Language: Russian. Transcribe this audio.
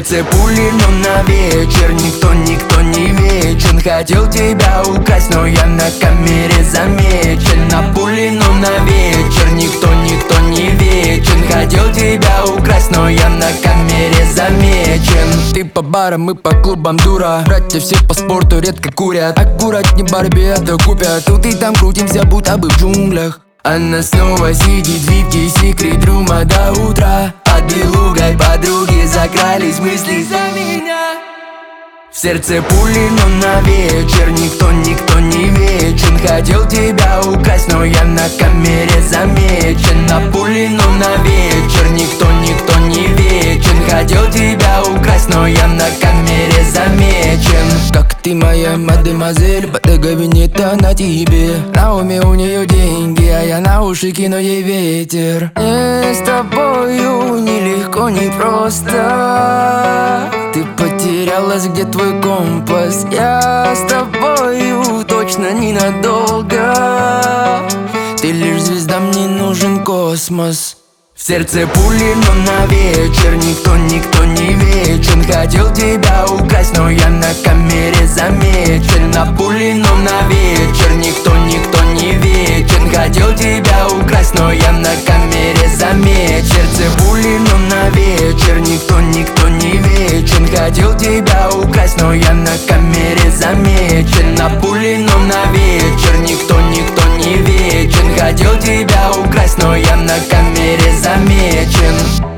сердце пули, но на вечер никто не вечен. Хотел тебя украсть, но я на камере замечен. На пули, но на вечер никто не вечен. Хотел тебя украсть, но я на камере замечен. Ты по барам, мы по клубам, дура. Братья все по спорту редко курят. Аккуратней, Барби, это купят. Тут и там крутимся, будто бы в джунглях. Она снова сидит в випке, секрет рума до утра. Под белугой подруги закрались мысли за меня. В сердце пули, но на вечер никто не вечен. Хотел тебя украсть, но я на камере замечен. На пули, но на вечер никто не вечен. Хотел тебя украсть, но я на камере замечен. Как ты моя мадемуазель, Bottega Veneta на тебе. На уме у нее деньги, а я на уши кину ей ветер. Мне с тобою нелегко, не просто. Ты потерялась, где твой компас? Я с тобою точно ненадолго. Ты лишь звезда, мне нужен космос. В сердце пули, но на вечер никто не вечен. Хотел тебя украсть, но я на камере замечен. На пули, но на вечер никто не вечен. Хотел тебя украсть, но я на камере замечен. В сердце пули, но на вечер никто не вечен. Хотел тебя украсть, но я на камере замечен. На пули, но на вечер никто не вечен. Хотел тебя украсть, но я на камере замечен.